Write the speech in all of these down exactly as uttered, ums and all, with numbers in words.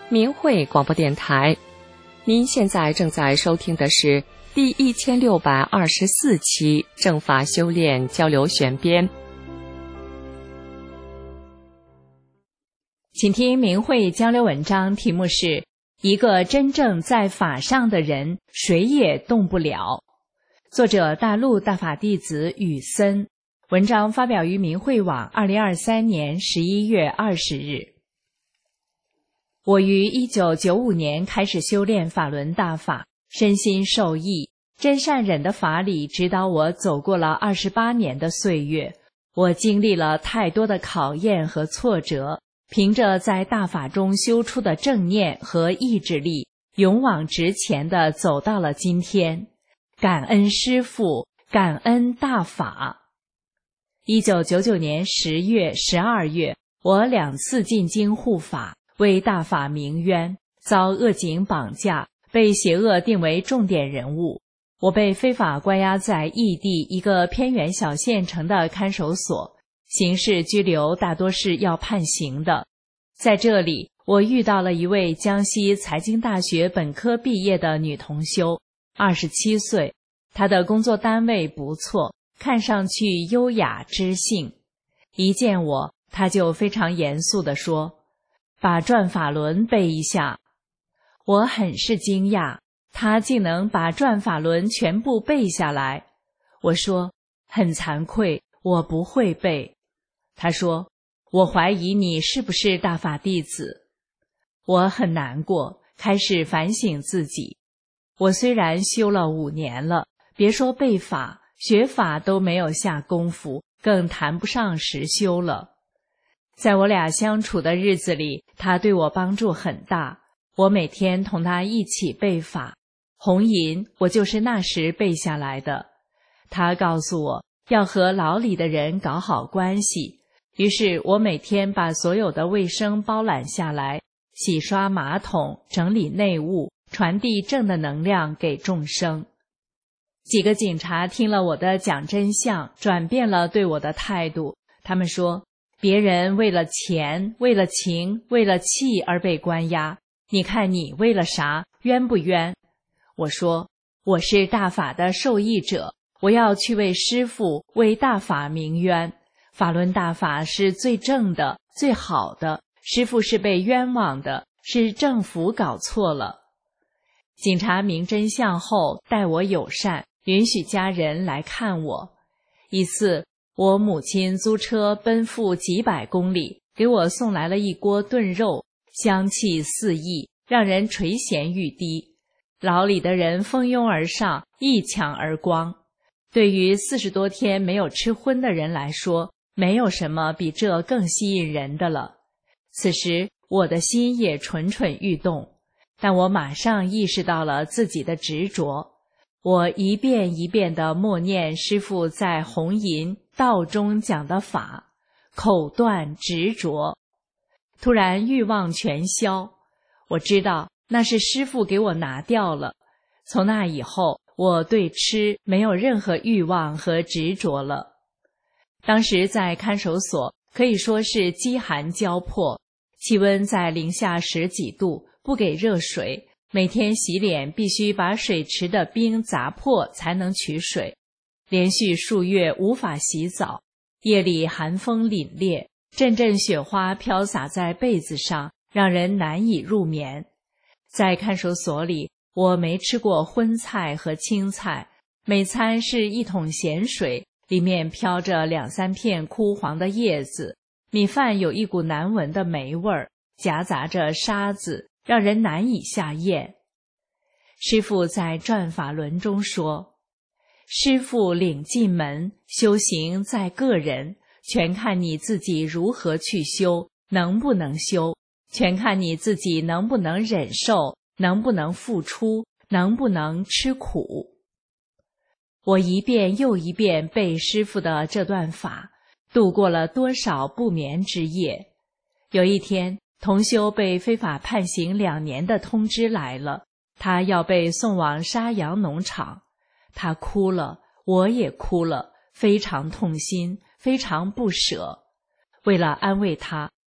明慧广播电台，您现在正在收听的是第一千六百二十四期正法修炼交流选编。 请听明慧交流文章，题目是一个真正在法上的人，谁也动不了。作者大陆大法弟子宇森，文章发表于明慧网二零二三年十一月二十日。我于一九九五年开始修炼法轮大法，身心受益，真善忍的法理指导我走过了二十八年的岁月。我经历了太多的考验和挫折，凭着在大法中修出的正念和意志力，勇往直前地走到了今天。感恩师父，感恩大法。一九九九年十月、十二月，我两次进京护法，为大法鸣冤，遭恶警绑架，被邪恶定为重点人物。我被非法关押在异地一个偏远小县城的看守所，刑事拘留大多是要判刑的。在这里，我遇到了一位江西财经大学本科毕业的女同修，二十七岁，她的工作单位不错，看上去优雅知性。一见我，她就非常严肃地说，把转法轮背一下。我很是惊讶，他竟能把转法轮全部背下来。我说，很惭愧，我不会背。他说，我怀疑你是不是大法弟子。我很难过，开始反省自己。我虽然修了五年了，别说背法，学法都没有下功夫，更谈不上实修了。在我俩相处的日子里，他对我帮助很大。我每天同他一起背法，红银我就是那时背下来的。他告诉我要和牢里的人搞好关系，于是我每天把所有的卫生包揽下来，洗刷马桶，整理内务，传递正的能量给众生。几个警察听了我的讲真相，转变了对我的态度。他们说，别人为了钱，为了情，为了气而被关押，你看你为了啥，冤不冤？我说，我是大法的受益者，我要去为师父、为大法鸣冤。法轮大法是最正的、最好的，师父是被冤枉的，是政府搞错了。警察明真相后，待我友善，允许家人来看我。一次，我母亲租车奔赴几百公里，给我送来了一锅炖肉，香气四溢，让人垂涎欲滴。牢里的人蜂拥而上，一抢而光。对于四十多天没有吃荤的人来说，没有什么比这更吸引人的了。此时，我的心也蠢蠢欲动，但我马上意识到了自己的执着。我一遍一遍地默念师父在红银道中讲的法，口断执着。突然欲望全消，我知道那是师父给我拿掉了。从那以后，我对吃没有任何欲望和执着了。当时在看守所可以说是饥寒交迫，气温在零下十几度，不给热水，每天洗脸必须把水池的冰砸破才能取水，连续数月无法洗澡，夜里寒风凛冽，阵阵雪花飘洒在被子上，让人难以入眠。在看守所里，我没吃过荤菜和青菜，每餐是一桶咸水，里面飘着两三片枯黄的叶子，米饭有一股难闻的霉味儿，夹杂着沙子，让人难以下咽。师父在转法轮中说，师父领进门，修行在个人，全看你自己如何去修，能不能修，全看你自己能不能忍受，能不能付出，能不能吃苦。我一遍又一遍背师父的这段法，度过了多少不眠之夜。有一天，同修被非法判刑两年的通知来了，他要被送往沙洋农场。他哭了，我也哭了，非常痛心，非常不舍。为了安慰他，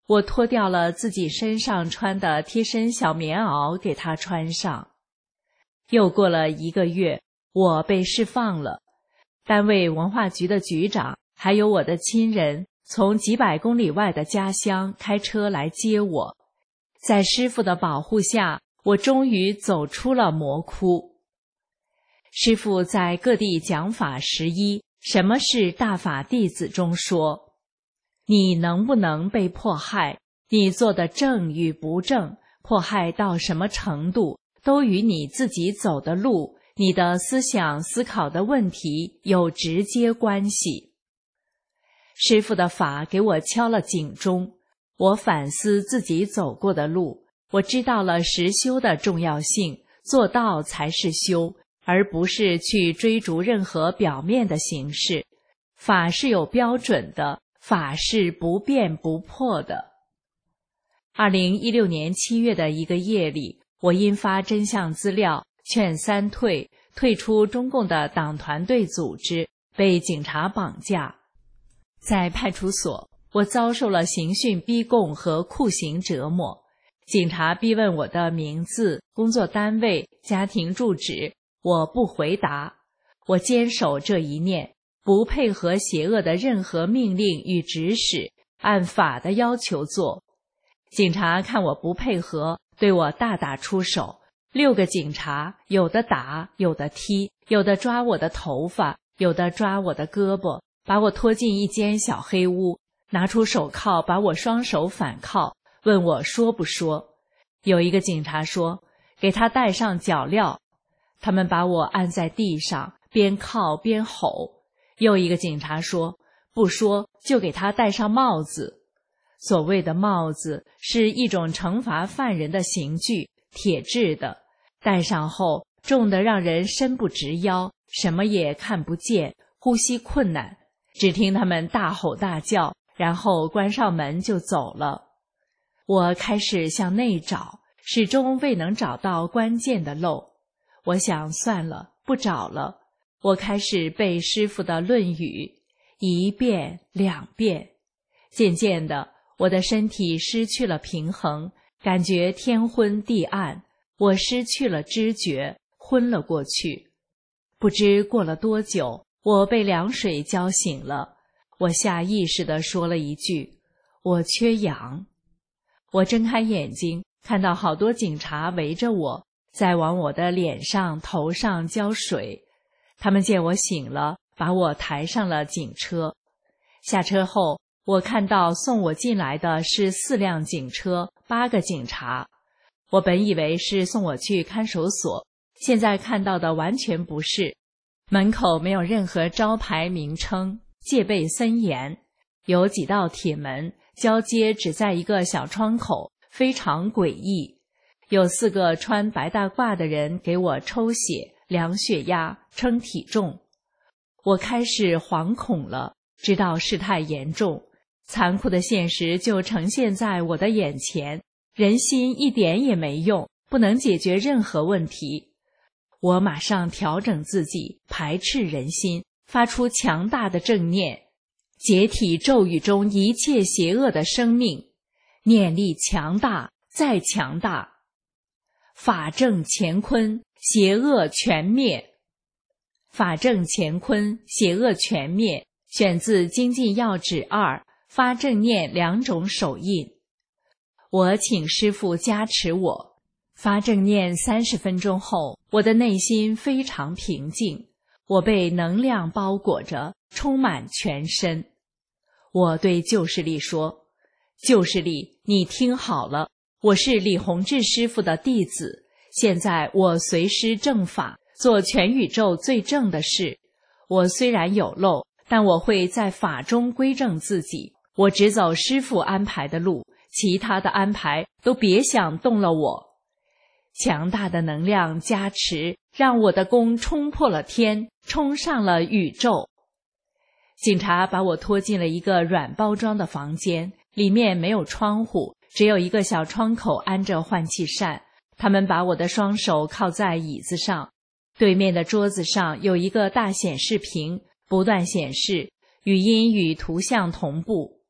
我脱掉了自己身上穿的贴身小棉袄给他穿上。又过了一个月，我被释放了。单位文化局的局长还有我的亲人从几百公里外的家乡开车来接我。在师父的保护下，我终于走出了魔窟。师父在各地讲法十一，什么是大法弟子中说，你能不能被迫害，你做的正与不正，迫害到什么程度，都与你自己走的路，你的思想思考的问题有直接关系。师父的法给我敲了警钟，我反思自己走过的路，我知道了实修的重要性，做到才是修，而不是去追逐任何表面的形式。法是有标准的，法是不变不破的。二零一六年七月的一个夜里，我因发真相资料，劝三退，退出中共的党团队组织，被警察绑架。在派出所，我遭受了刑讯逼供和酷刑折磨。警察逼问我的名字、工作单位、家庭住址，我不回答。我坚守这一念，不配合邪恶的任何命令与指使，按法的要求做。警察看我不配合，对我大打出手。六个警察，有的打，有的踢，有的抓我的头发，有的抓我的胳膊，把我拖进一间小黑屋，拿出手铐把我双手反铐，问我说不说。有一个警察说，给他戴上脚镣。他们把我按在地上，边铐边吼。又一个警察说，不说就给他戴上帽子。所谓的帽子是一种惩罚犯人的刑具，铁制的，戴上后重得让人伸不直腰，什么也看不见，呼吸困难，只听他们大吼大叫，然后关上门就走了。我开始向内找，始终未能找到关键的漏。我想算了，不找了。我开始背师父的论语，一遍两遍。渐渐的，我的身体失去了平衡，感觉天昏地暗，我失去了知觉，昏了过去。不知过了多久，我被凉水浇醒了。我下意识地说了一句，我缺氧。我睁开眼睛，看到好多警察围着我，在往我的脸上头上浇水。他们见我醒了，把我抬上了警车。下车后，我看到送我进来的是四辆警车，八个警察。我本以为是送我去看守所，现在看到的完全不是。门口没有任何招牌名称，戒备森严，有几道铁门，交接只在一个小窗口，非常诡异。有四个穿白大褂的人给我抽血、量血压、称体重。我开始惶恐了，知道事态严重。残酷的现实就呈现在我的眼前，人心一点也没用，不能解决任何问题。我马上调整自己，排斥人心，发出强大的正念，解体咒语中一切邪恶的生命，念力强大，再强大。法正乾坤，邪恶全灭。法正乾坤，邪恶全灭，选自《精进要旨二》，发正念两种手印。我请师父加持我，发正念三十分钟后，我的内心非常平静，我被能量包裹着，充满全身。我对救世力说，救世力，你听好了，我是李洪志师父的弟子，现在我随师正法，做全宇宙最正的事。我虽然有漏，但我会在法中归正自己，我只走师父安排的路，其他的安排都别想动了我。强大的能量加持，让我的功冲破了天，冲上了宇宙。警察把我拖进了一个软包装的房间，里面没有窗户，只有一个小窗口安着换气扇。他们把我的双手靠在椅子上，对面的桌子上有一个大显示屏，不断显示，语音与图像同步。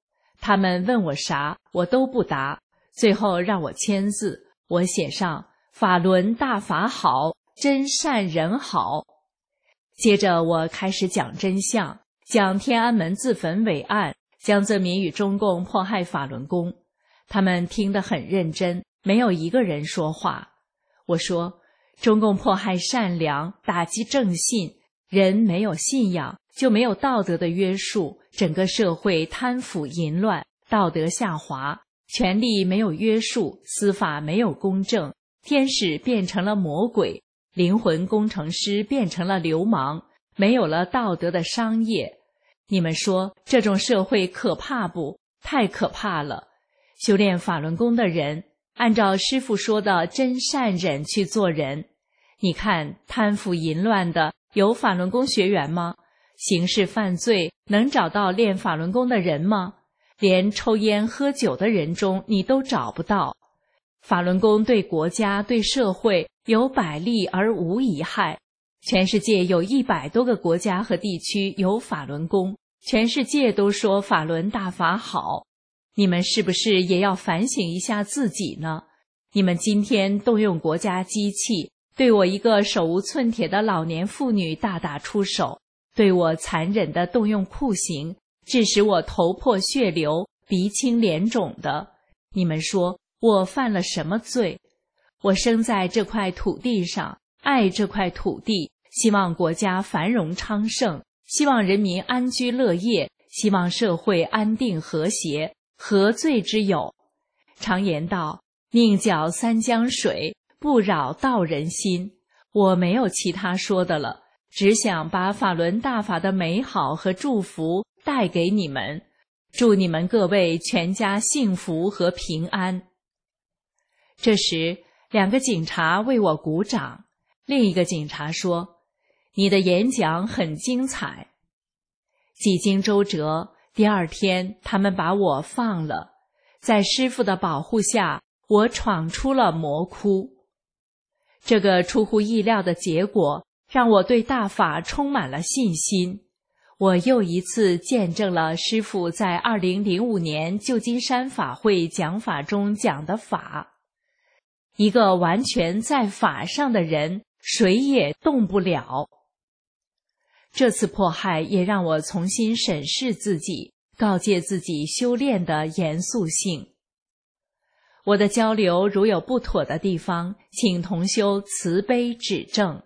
他们问我啥，我都不答，最后让我签字，我写上法轮大法好，真善人好。接着我开始讲真相，讲天安门自焚伟案，江泽民与中共迫害法轮功。他们听得很认真，没有一个人说话。我说，中共迫害善良，打击正信，人没有信仰就没有道德的约束，整个社会贪腐淫乱，道德下滑，权力没有约束，司法没有公正，天使变成了魔鬼，灵魂工程师变成了流氓，没有了道德的商业。你们说这种社会可怕不？太可怕了。修炼法轮功的人按照师父说的真善忍去做人。你看贪腐淫乱的有法轮功学员吗？刑事犯罪能找到练法轮功的人吗？连抽烟喝酒的人中你都找不到。法轮功对国家对社会有百利而无一害。全世界有一百多个国家和地区有法轮功，全世界都说法轮大法好。你们是不是也要反省一下自己呢？你们今天动用国家机器，对我一个手无寸铁的老年妇女大打出手，对我残忍地动用酷刑，致使我头破血流，鼻青脸肿的。你们说我犯了什么罪？我生在这块土地上，爱这块土地，希望国家繁荣昌盛，希望人民安居乐业，希望社会安定和谐，何罪之有？常言道，宁搅三江水，不扰道人心。我没有其他说的了，只想把法轮大法的美好和祝福带给你们，祝你们各位全家幸福和平安。这时，两个警察为我鼓掌，另一个警察说，你的演讲很精彩。几经周折，第二天他们把我放了，在师父的保护下，我闯出了魔窟。这个出乎意料的结果让我对大法充满了信心。我又一次见证了师父在二零零五年旧金山法会讲法中讲的法。一个完全在法上的人，谁也动不了。这次迫害也让我重新审视自己，告诫自己修炼的严肃性。我的交流如有不妥的地方，请同修慈悲指正。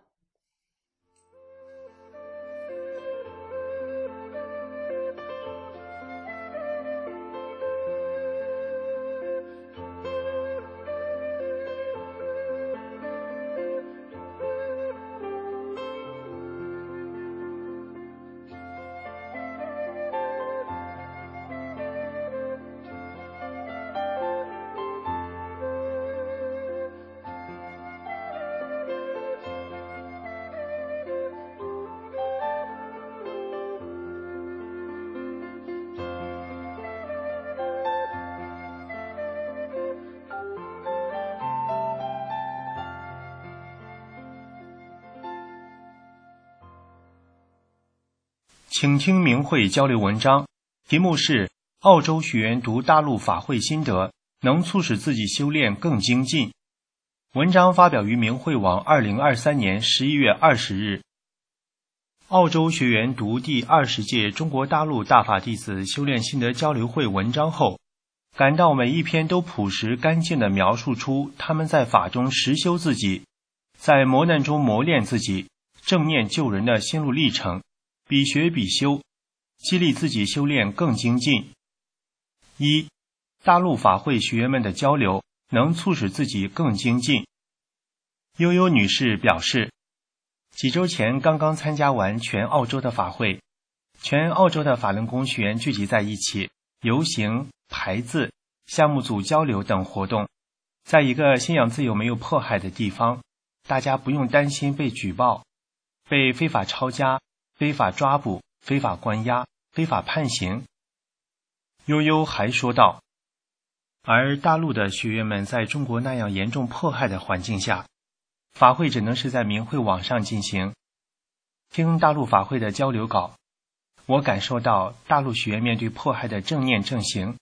请听明慧交流文章，题目是澳洲学员读大陆法会心得，能促使自己修炼更精进。文章发表于明慧网二零二三年十一月二十日。澳洲学员读第二十届中国大陆大法弟子修炼心得交流会文章后，感到每一篇都朴实干净地描述出他们在法中实修自己，在磨难中磨练自己，正念救人的心路历程，比学比修，激励自己修炼更精进。一、大陆法会学员们的交流能促使自己更精进。悠悠女士表示，几周前刚刚参加完全澳洲的法会，全澳洲的法轮功学员聚集在一起，游行、排字、项目组交流等活动，在一个信仰自由没有迫害的地方，大家不用担心被举报、被非法抄家、非法抓捕、非法关押、非法判刑。悠悠还说道，而大陆的学员们在中国那样严重迫害的环境下，法会只能是在明慧网上进行。听大陆法会的交流稿，我感受到大陆学员面对迫害的正念正行，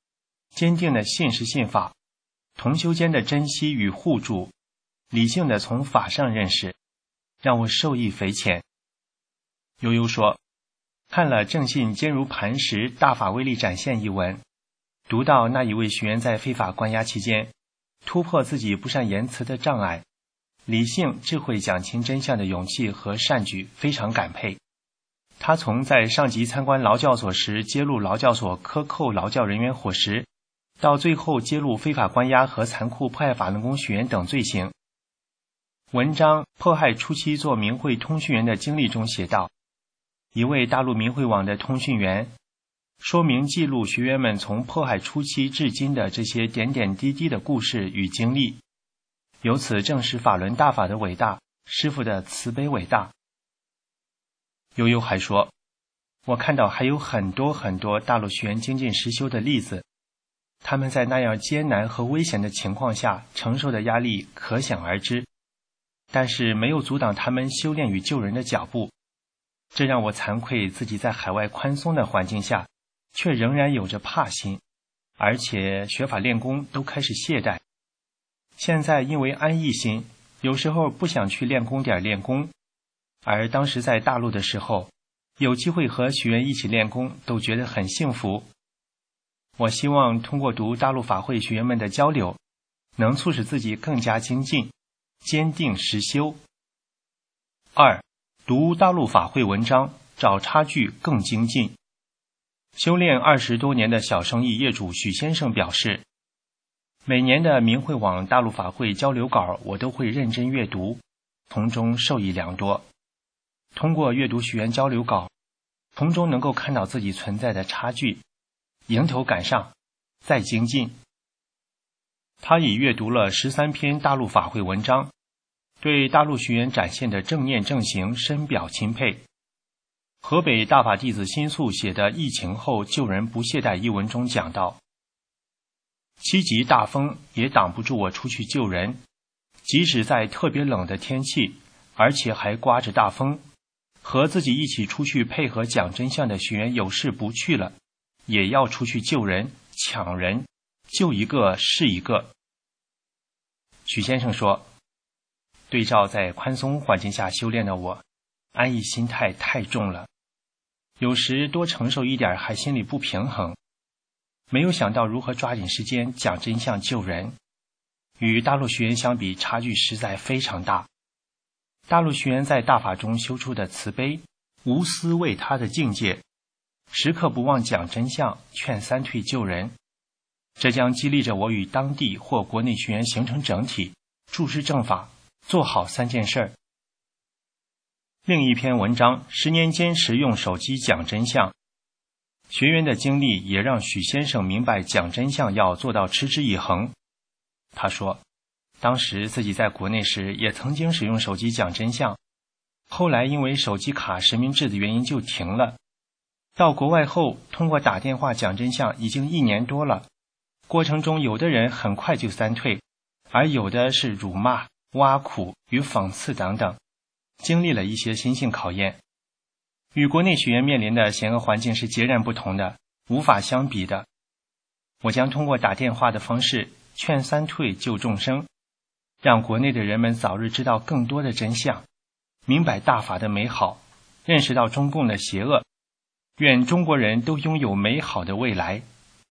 坚定的信是信法，同修间的珍惜与互助，理性的从法上认识，让我受益匪浅。悠悠说，看了正信坚如磐石，大法威力展现一文，读到那一位学员在非法关押期间突破自己不善言辞的障碍，理性智慧讲清真相的勇气和善举非常感佩。他从在上级参观劳教所时揭露劳教所克扣劳教人员伙食，到最后揭露非法关押和残酷迫害法轮功学员等罪行。文章迫害初期做明慧通讯员的经历中写道，一位大陆明慧网的通讯员说明记录学员们从迫害初期至今的这些点点滴滴的故事与经历，由此证实法轮大法的伟大，师父的慈悲伟大。悠悠还说，我看到还有很多很多大陆学员精进实修的例子，他们在那样艰难和危险的情况下承受的压力可想而知，但是没有阻挡他们修炼与救人的脚步。这让我惭愧自己在海外宽松的环境下却仍然有着怕心，而且学法练功都开始懈怠。现在因为安逸心，有时候不想去练功点练功，而当时在大陆的时候，有机会和学员一起练功，都觉得很幸福。我希望通过读大陆法会学员们的交流，能促使自己更加精进，坚定实修。二，读大陆法会文章，找差距更精进。修炼二十多年的小生意业主许先生表示，每年的明慧网大陆法会交流稿我都会认真阅读，从中受益良多。通过阅读学员交流稿，从中能够看到自己存在的差距，迎头赶上，再精进。他已阅读了十三篇大陆法会文章，对大陆学员展现的正念正行深表钦佩。河北大法弟子新素写的《疫情后救人不懈怠》一文中讲到，七级大风也挡不住我出去救人，即使在特别冷的天气，而且还刮着大风，和自己一起出去配合讲真相的学员有事不去了，也要出去救人抢人，救一个是一个。许先生说，对照在宽松环境下修炼的我，安逸心态太重了，有时多承受一点还心里不平衡，没有想到如何抓紧时间讲真相救人。与大陆学员相比，差距实在非常大。大陆学员在大法中修出的慈悲、无私为他的境界，时刻不忘讲真相，劝三退救人，这将激励着我与当地或国内学员形成整体，注释正法，做好三件事儿。另一篇文章，十年坚持用手机讲真相，学员的经历也让许先生明白讲真相要做到持之以恒。他说，当时自己在国内时也曾经使用手机讲真相，后来因为手机卡实名制的原因就停了。到国外后，通过打电话讲真相已经一年多了，过程中有的人很快就三退，而有的是辱骂、挖苦与讽刺等等，经历了一些心性考验，与国内学员面临的险恶环境是截然不同的，无法相比的。我将通过打电话的方式劝三退救众生，让国内的人们早日知道更多的真相，明白大法的美好，认识到中共的邪恶，愿中国人都拥有美好的未来。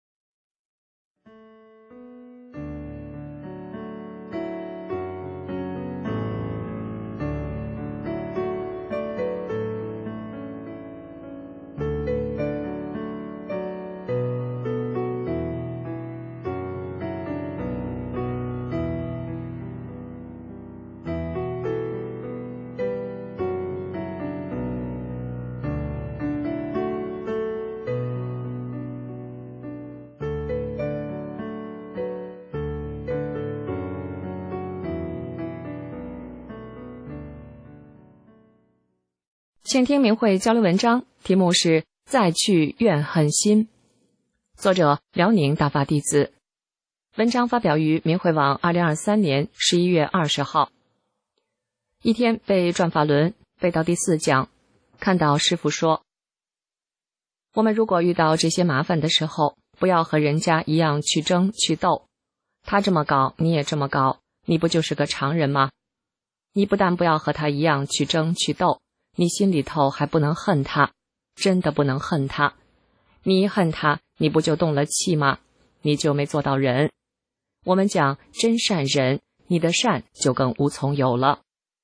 请听明慧交流文章，题目是再去怨恨心，作者辽宁大法弟子。文章发表于明慧网二零二三年十一月二十号。一天背转法轮，背到第四讲，看到师父说，我们如果遇到这些麻烦的时候， 不要和人家一样去争去斗。他这么高，你也这么高，你不就是个常人吗？你不但不要和他一样去争去斗，你心里头还不能恨他，真的不能恨他。你一恨他，你不就动了气吗？你就没做到忍。我们讲真善忍，你的善就更无从有了。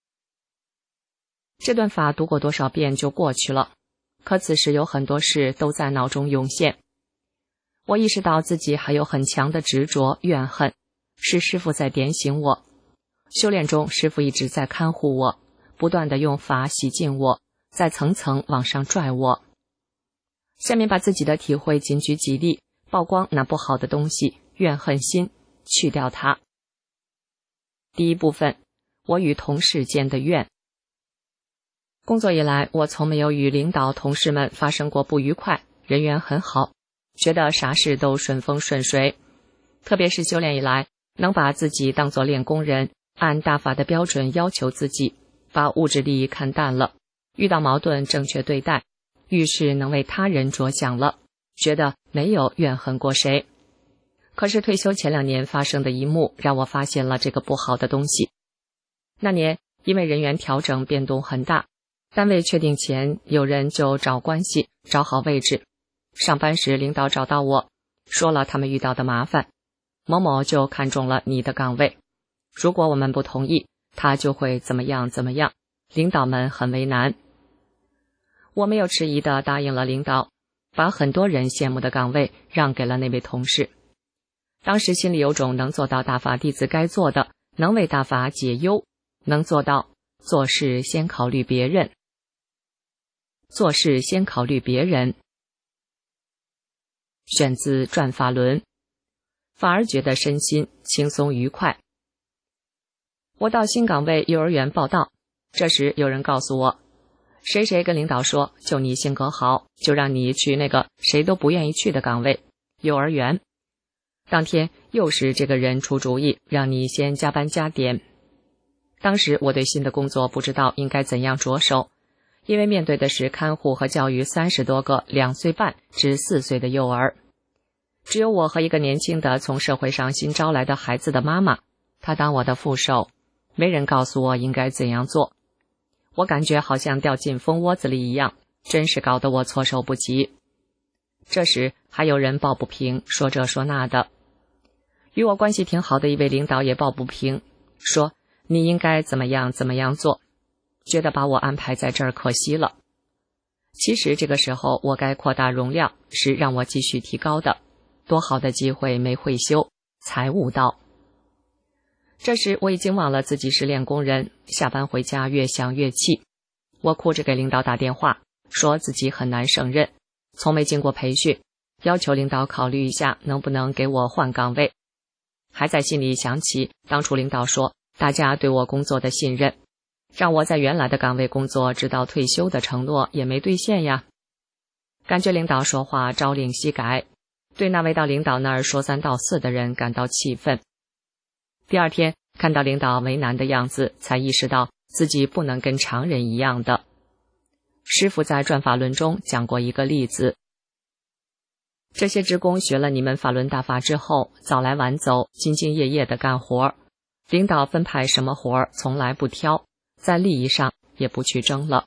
这段法读过多少遍就过去了，可此时有很多事都在脑中涌现。我意识到自己还有很强的执着怨恨，是师父在点醒我。修炼中，师父一直在看护我，不断地用法洗净我，在层层往上拽我。下面把自己的体会仅举几例，曝光那不好的东西，怨恨心，去掉它。第一部分，我与同事间的怨。工作以来，我从没有与领导同事们发生过不愉快，人缘很好，觉得啥事都顺风顺水。特别是修炼以来，能把自己当作练功人，按大法的标准要求自己，把物质利益看淡了，遇到矛盾正确对待，遇事能为他人着想了，觉得没有怨恨过谁。可是退休前两年发生的一幕，让我发现了这个不好的东西。那年因为人员调整变动很大，单位确定前，有人就找关系，找好位置。上班时领导找到我，说了他们遇到的麻烦，某某就看中了你的岗位，如果我们不同意，他就会怎么样怎么样，领导们很为难。我没有迟疑地答应了领导，把很多人羡慕的岗位让给了那位同事。当时心里有种能做到大法弟子该做的，能为大法解忧，能做到做事先考虑别人。做事先考虑别人。选自《转法轮》，反而觉得身心轻松愉快。我到新岗位幼儿园报到，这时有人告诉我，谁谁跟领导说，就你性格好，就让你去那个谁都不愿意去的岗位，幼儿园。当天又是这个人出主意，让你先加班加点。当时我对新的工作不知道应该怎样着手，因为面对的是看护和教育三十多个两岁半至四岁的幼儿，只有我和一个年轻的从社会上新招来的孩子的妈妈，她当我的副手，没人告诉我应该怎样做。我感觉好像掉进蜂窝子里一样，真是搞得我措手不及。这时还有人抱不平，说这说那的。与我关系挺好的一位领导也抱不平，说你应该怎么样怎么样做，觉得把我安排在这儿可惜了。其实这个时候我该扩大容量，是让我继续提高的，多好的机会没会修，才悟到。这时我已经忘了自己是练功人，下班回家越想越气。我哭着给领导打电话，说自己很难胜任，从没经过培训，要求领导考虑一下能不能给我换岗位。还在心里想起当初领导说大家对我工作的信任，让我在原来的岗位工作直到退休的承诺也没兑现呀。感觉领导说话朝令夕改，对那位到领导那儿说三道四的人感到气愤。第二天看到领导为难的样子，才意识到自己不能跟常人一样的。师父在转法轮中讲过一个例子，这些职工学了你们法轮大法之后，早来晚走，兢兢业业地干活，领导分派什么活从来不挑，在利益上也不去争了。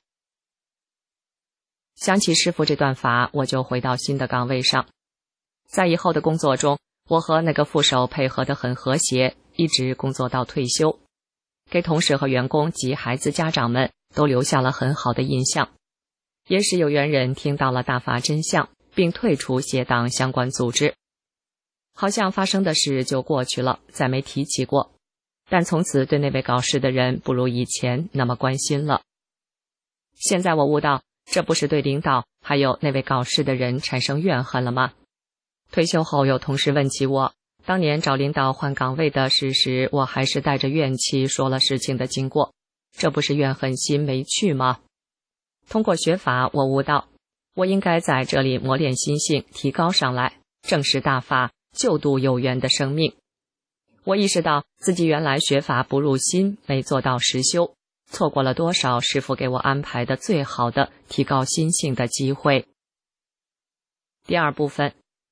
想起师父这段法，我就回到新的岗位上。在以后的工作中，我和那个副手配合得很和谐，一直工作到退休，给同事和员工及孩子家长们都留下了很好的印象。也使有缘人听到了大法真相，并退出协党相关组织。好像发生的事就过去了，再没提起过，但从此对那位搞事的人不如以前那么关心了。现在我悟到，这不是对领导还有那位搞事的人产生怨恨了吗？退休后有同事问起我当年找领导换岗位的事时，我还是带着怨气说了事情的经过，这不是怨恨心没去吗？通过学法，我悟到我应该在这里磨练心性，提高上来，正视大法，救度有缘的生命。我意识到自己原来学法不入心，没做到实修，错过了多少师父给我安排的最好的提高心性的机会。第二部分，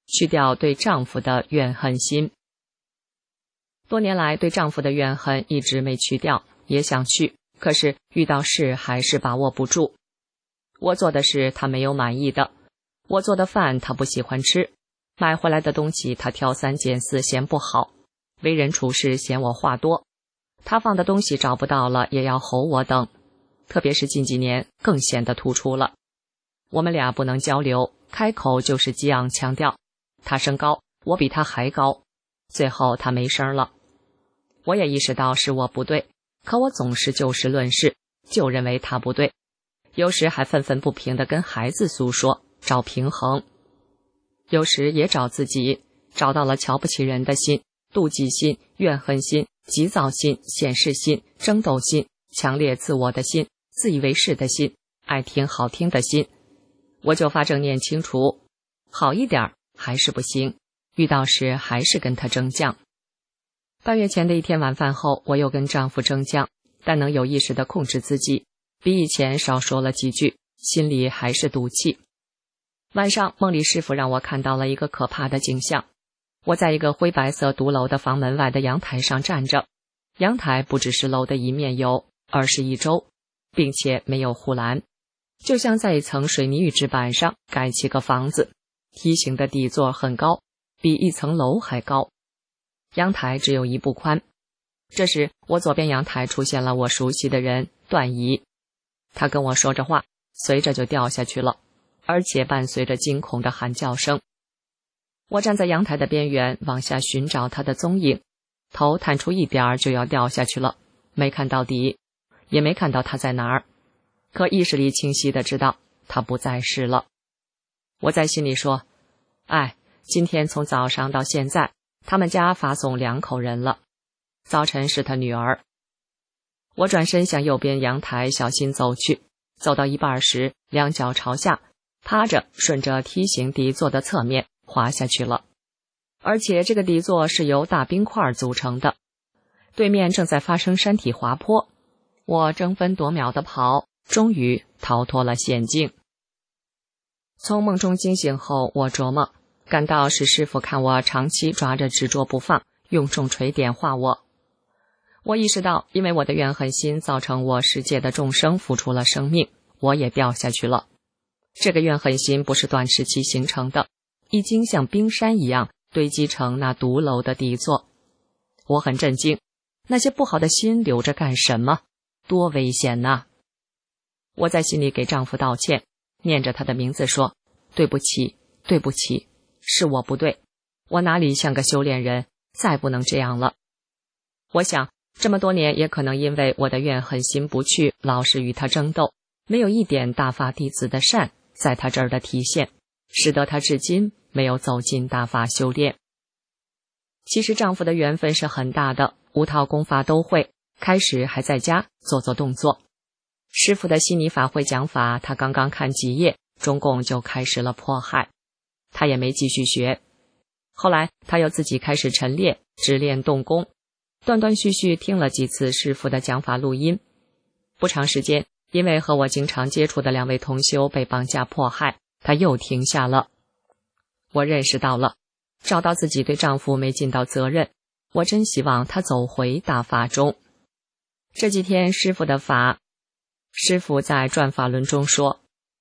去掉对丈夫的怨恨心。多年来对丈夫的怨恨一直没去掉，也想去，可是遇到事还是把握不住。我做的事他没有满意的，我做的饭他不喜欢吃，买回来的东西他挑三拣四嫌不好，为人处事嫌我话多，他放的东西找不到了也要吼我等，特别是近几年更显得突出了。我们俩不能交流，开口就是激昂腔调，他身高我比他还高，最后他没声了。我也意识到是我不对，可我总是就事论事，就认为他不对，有时还愤愤不平地跟孩子诉说，找平衡。有时也找自己，找到了瞧不起人的心、妒忌心、怨恨心、急躁心、显示心、争斗心、强烈自我的心、自以为是的心、爱听好听的心。我就发正念清除，好一点还是不行，遇到时还是跟他争犟。半月前的一天晚饭后，我又跟丈夫争犟，但能有意识地控制自己，比以前少说了几句，心里还是赌气。晚上梦里师傅让我看到了一个可怕的景象，我在一个灰白色独楼的房门外的阳台上站着，阳台不只是楼的一面有，而是一周，并且没有护栏，就像在一层水泥预制板上盖起个房子，梯形的底座很高，比一层楼还高。阳台只有一步宽。这时我左边阳台出现了我熟悉的人段姨，他跟我说着话，随着就掉下去了，而且伴随着惊恐的喊叫声。我站在阳台的边缘往下寻找他的踪影，头探出一点就要掉下去了，没看到底，也没看到他在哪儿，可意识里清晰地知道他不在世了。我在心里说，哎，今天从早上到现在他们家发送两口人了，早晨是他女儿。我转身向右边阳台小心走去，走到一半时，两脚朝下，趴着顺着梯形底座的侧面滑下去了，而且这个底座是由大冰块组成的，对面正在发生山体滑坡。我争分夺秒地跑，终于逃脱了险境。从梦中惊醒后，我琢磨，感到是师父看我长期抓着执着不放，用重锤点化我。我意识到，因为我的怨恨心造成我世界的众生付出了生命，我也掉下去了。这个怨恨心不是短时期形成的，已经像冰山一样堆积成那独楼的底座。我很震惊，那些不好的心留着干什么？多危险呐！我在心里给丈夫道歉，念着他的名字说，对不起，对不起，是我不对，我哪里像个修炼人，再不能这样了。我想这么多年也可能因为我的怨恨心不去，老是与他争斗，没有一点大法弟子的善在他这儿的体现，使得他至今没有走进大法修炼。其实丈夫的缘分是很大的，五套功法都会，开始还在家做做动作。师父的悉尼法会讲法，他刚刚看几页，中共就开始了迫害，他也没继续学。后来他又自己开始晨练，只练动功，断断续续听了几次师父的讲法录音。不长时间，因为和我经常接触的两位同修被绑架迫害，他又停下了。我认识到了，找到自己对丈夫没尽到责任，我真希望他走回大法中。这几天师父的法，师父在转法轮中说，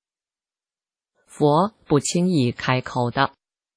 佛不轻易开口的。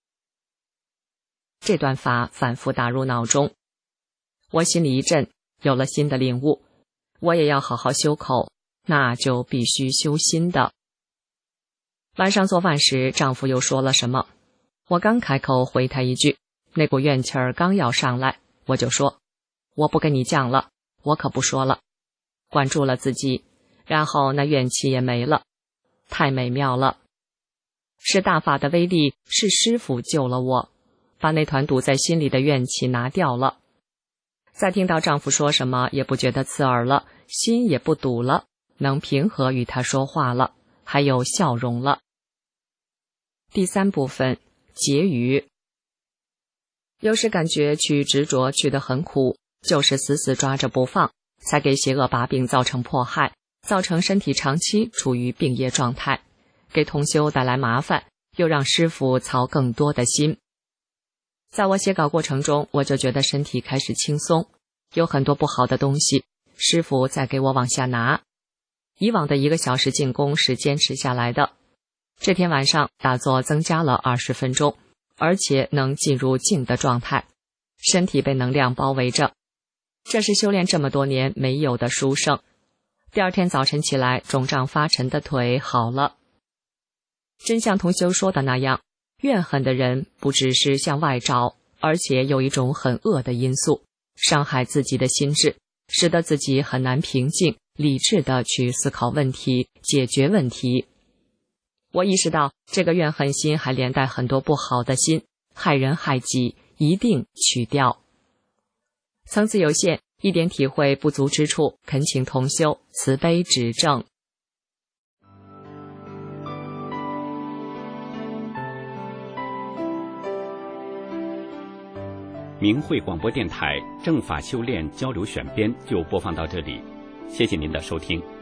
这段法反复打入脑中，我心里一震，有了新的领悟，我也要好好修口，那就必须修心的。晚上做饭时，丈夫又说了什么，我刚开口回他一句，那股怨气儿刚要上来，我就说，我不跟你犟了，我可不说了，管住了自己，然后那怨气也没了，太美妙了。是大法的威力，是师父救了我，把那团堵在心里的怨气拿掉了。再听到丈夫说什么也不觉得刺耳了，心也不堵了，能平和与他说话了，还有笑容了。第三部分，结语。有时感觉去执着去得很苦，就是死死抓着不放，才给邪恶把柄造成迫害，造成身体长期处于病业状态，给同修带来麻烦， 又让师父操更多的心。在我写稿过程中，我就觉得身体开始轻松，有很多不好的东西，师父在给我往下拿。以往的一个小时静功是坚持下来的，这天晚上打坐增加了二十分钟，而且能进入静的状态，身体被能量包围着，这是修炼这么多年没有的殊胜。第二天早晨起来，肿胀发沉的腿好了。真像同修说的那样，怨恨的人不只是向外找，而且有一种很恶的因素，伤害自己的心智，使得自己很难平静理智地去思考问题，解决问题。我意识到这个怨恨心还连带很多不好的心，害人害己，一定去掉。层次有限，一点体会不足之处，恳请同修慈悲指正。 明慧广播电台正法修炼交流选编就播放到这里，谢谢您的收听。